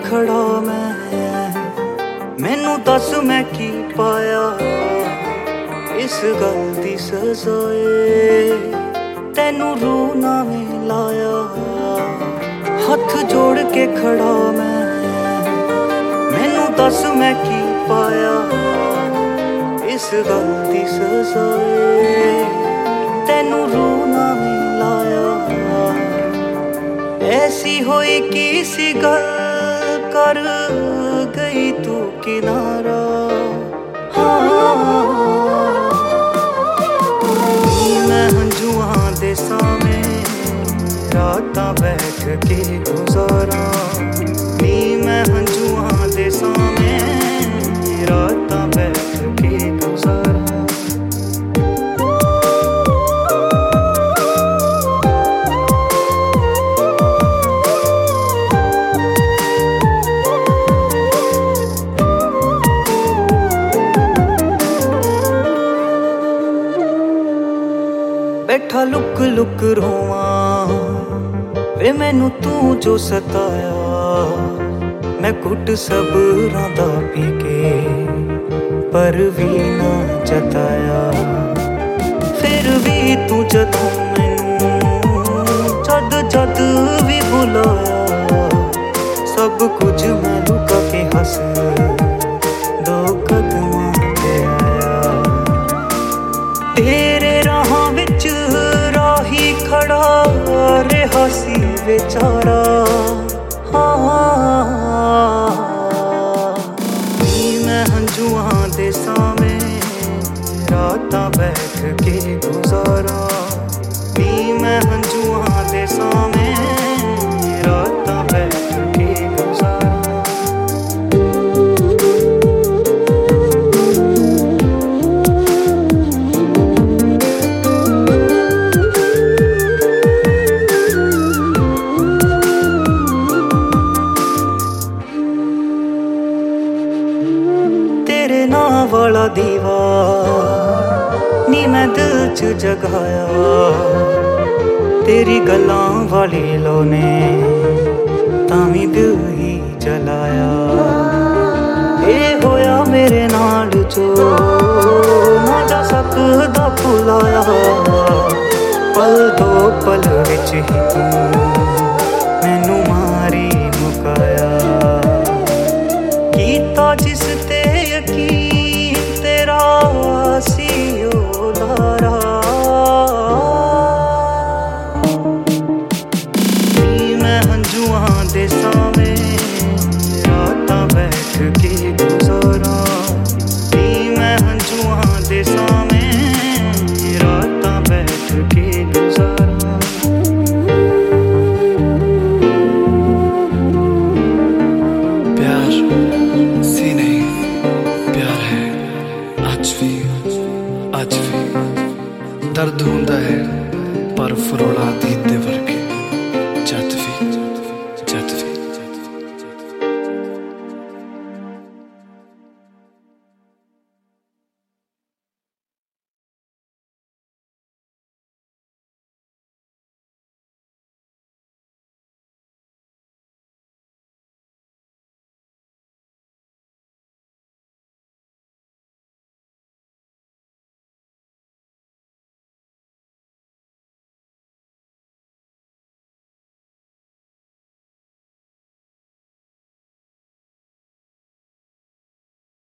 खड़ा मैनू दस मैं की पाया इस गल दी सजाए तैनू रूह नावें लाया। हथ जोड़ के खड़ा मैनू दस मैं की पाया इस गल दी सजाए तैनू रूह नावें लाया। ऐसी होई की सी गल कर गई तू किनारा। मैं हंजुआं दे सामे रातां बैठ के गुजारा। मैं हंजुआं दे सामे रातां बैठ के गुजारा। बैठा लुक लुक रोवां वे मैनू तू जो सताया। मैं घुट सबरां दा पी के पर भी ना जताया। फिर भी तू जदों मैनू जद जद भी बुलाया सब कुछ मैं लुका के हस दो कदमां ते आया। तेरे राहां विच राही खड़ा रहा सी बेचारा। मैं हंजुआं दे सामे रातां बैठ के गुजारा। मैं हंजुआं दे सामे रातां बैठ के गुजारा। तेरे नां वाला दीवा नी मैं दिल च जगाया। तेरी गल्लां वाली लो ने तावी दिल ही जलाया। ये होया मेरे नाल जो ना जा सकदा भुलाया। पल दो पल विच ही तू मैनू मारी मुकाया। कीता जिस ते यकीन तेरा सी ओ लारा। मैं हंजुआं दे सामे रातां बैठ के गुजारा। मैं हंजुआं दे सामे रातां बैठ के गुजारा। प्यार सी नहीं प्यार है आज भी दर्द हुंदा है पर फरोला दी दे वर्गे।